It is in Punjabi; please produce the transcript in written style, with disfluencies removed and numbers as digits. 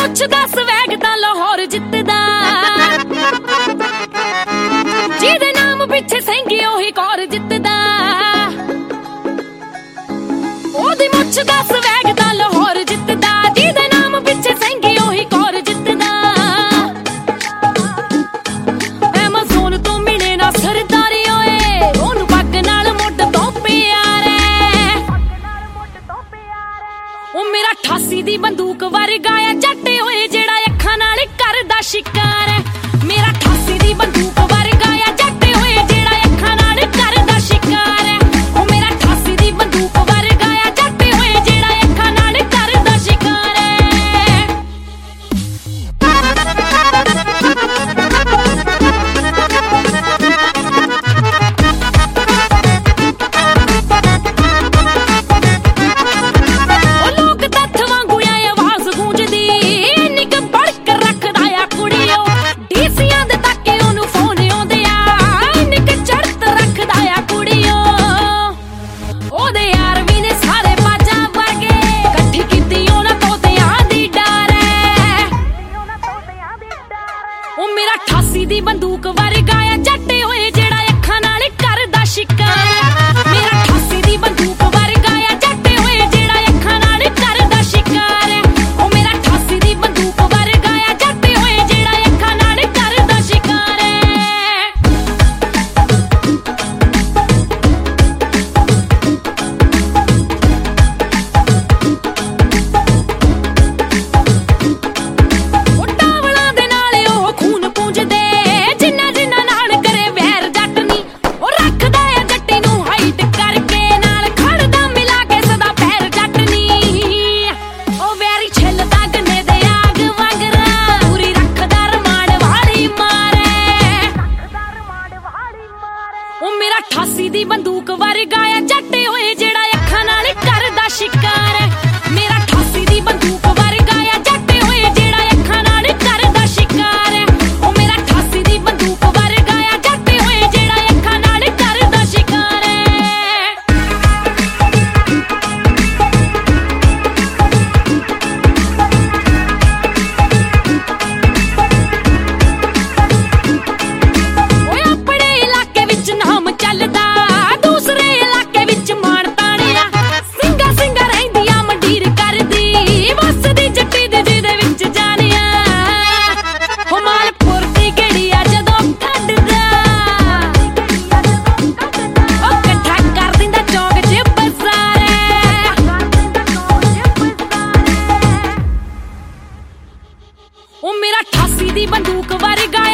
ਪੁੱਛਦਾ ਸਵੈਗ ਤਾਂ ਲਾਹੌਰ ਜਿੱਤਦਾ, ਜਿਹਦੇ ਨਾਮ ਪਿੱਛੇ ਸੈਂਗੀ ਉਹੀ ਕੌਰ ਜਿੱਤਦਾ। ਉਹਦੀ ਮੁੱਛ ਦਾ ਸਵੈਗ ਤਾਂ ਲਾਹੌਰ ਜਿੱਤਦਾ, ਜਿਹਦੇ ਨਾਮ ਪਿੱਛੇ ਸੈਂਗੀ ਉਹੀ ਕੌਰ ਜਿੱਤਦਾ। ਐਮਾਜ਼ੋਨ ਤੋਂ ਮਿਲੇ ਨਾ ਸਰਦਾਰੀ ਓਏ, ਉਹਨੂੰ ਪੱਗ ਨਾਲ ਮੁੱਢ ਤੋਂ ਪਿਆਰ ਐ। ਉਹ ਮੇਰਾ 88 ਦੀ ਬੰਦੂਕ ਵਰਗਾ ਆ ਜੱਟ ਓਏ, ਜਿਹੜਾ ਅੱਖਾਂ ਨਾਲ ਕਰਦਾ ਸ਼ਿਕਾਰ ਐ। ਮੇਰਾ 88 ਦੀ ਬੰਦੂਕ ਵਰਗਾ ਆ ਜੱਟ ਓਏ, ਜਿਹੜਾ ਅੱਖਾਂ ਨਾਲ ਕਰਦਾ ਸ਼ਿਕਾਰ ਐ। ਉਹ ਮੇਰਾ 88 ਦੀ ਬੰਦੂਕ ਵਰਗਾ ਆ ਜੱਟ ਓਏ, ਜਿਹੜਾ ਅੱਖਾਂ ਨਾਲ ਕਰਦਾ ਸ਼ਿਕਾਰ ਐ। ਉਹ ਲੋਕ ਤੱਥ ਵਾਂਗੂ ਆ ਆਵਾਜ਼ ਗੂੰਜਦੀ, ਇੰਨੀ ਕੁ ਬੜਕ ਰੱਖਦਾ ਆ ਕੁੜੀਓ। ਡੀਸੀਆਂ ਦੇ ਤਾਕੇ ਉਹਨੂੰ ਫੋਨ ਆਉਂਦੇ ਆ, ਇੰਨੀ ਕੁ ਚੜ੍ਹਤ ਰੱਖਦਾ ਆ ਕੁੜੀਓ। ਉਹਦੇ ਯਾਰ ਵੀ ਨੇ ਸਾਰੇ ਬਾਜਾਂ ਵਰਗੇ, ਇਕੱਠੀ ਕੀਤੀ ਉਹਨਾਂ ਤੋਤਿਆਂ ਦੀ ਡਾਰ ਐ। ਉਹ ਮੇਰਾ 88 ਦੀ ਬੰਦੂਕ ਵਰਗਾ ਆ ਜੱਟ ਓਏ, ਜਿਹੜਾ ਅੱਖਾਂ ਨਾਲ ਕਰਦਾ ਸ਼ਿਕਾਰ ਐ। ਮੇਰਾ 88 ਦੀ ਬੰਦੂਕ ਵਰਗਾ ਆ ਜੱਟ ਓਏ, ਜਿਹੜਾ ਅੱਖਾਂ ਨਾਲ ਕਰਦਾ ਸ਼ਿਕਾਰ ਐ। ਉਹ ਮੇਰਾ 88 ਦੀ ਬੰਦੂਕ ਵਰਗਾ ਆ ਜੱਟ ਓਏ, ਜਿਹੜਾ ਅੱਖਾਂ ਨਾਲ ਕਰਦਾ ਸ਼ਿਕਾਰ ਐ। ਉਹ ਟਾਵਲਾਂ ਦੇ ਨਾਲ ਉਹ ਖੂਨ ਪੂੰਝਦੇ, ਜਿੰਨਾ ਜਿੰਨਾ ਨਾਲ ਕਰੇ ਵੈਰ ਜੱਟ ਨੀ। ਉਹ ਰੱਖਦਾ ਆ ਜੱਟੀ ਨੂੰ ਹਾਈਟ ਕਰਕੇ, ਨਾਲ ਖੜਦਾ ਮਿਲਾ ਕੇ ਸਦਾ ਪੈਰ ਜੱਟ ਨੀ। ਉਹ ਵੈਰੀ ਛਿੱਲਦਾ ਗੰਨੇ ਦੇ ਆਗ ਵਾਂਗਰਾ, ਪੂਰੀ ਰੱਖਦਾ ਰਮਾੜ ਵਾਲੀ ਮਾਰੇ। ਉਹ ਮੇਰਾ 88 ਦੀ ਬੰਦੂਕ ਵਰਗਾ ਆ ਜੱਟ ਓਏ, ਜਿਹੜਾ ਅੱਖਾਂ ਨਾਲ ਕਰਦਾ ਸ਼ਿਕਾਰ ਐ। ਮੇਰਾ 88 ਦੀ ਬੰਦੂਕ ਵਰਗਾ ਆ ਜੱਟ ਓਏ, ਜਿਹੜਾ ਅੱਖਾਂ ਨਾਲ ਕਰਦਾ ਸ਼ਿਕਾਰ ਐ। ਉਹ ਮੇਰਾ 88 ਦੀ ਬੰਦੂਕ ਵਰਗਾ ਆ ਜੱਟ ਓਏ, ਜਿਹੜਾ ਅੱਖਾਂ ਨਾਲ ਕਰਦਾ ਸ਼ਿਕਾਰ ਐ। ਓਏ ਆਪਣੇ ਇਲਾਕੇ ਵਿੱਚ ਨਾਮ ਚੱਲਦਾ, ਦੂਸਰੇ ਇਲਾਕੇ ਵਿੱਚ ਮਾਣ ਤਾਣਿਆ। ਸਿੰਘਾ ਸਿੰਘਾ ਰਹਿੰਦੀਆਂ ਮੰਡੀਰ ਕਰਦੀ, ਵਸਦੀ ਜੱਟੀ ਦੇ ਜਿਹਦੇ ਵਿੱਚ ਜਾਣਿਆ। ਹੋ ਮਾਲਪੁਰ ਦੀ ਗੜੀ ਆ ਜਦੋਂ ਕੱਢਦਾ, ਉਹ ਇਕੱਠਾ ਕਰ ਦਿੰਦਾ ਚੌਂਕ 'ਚ ਬਜ਼ਾਰੇ। ਉਹ ਮੇਰਾ 88 ਦੀ ਬੰਦੂਕ ਵਰਗਾ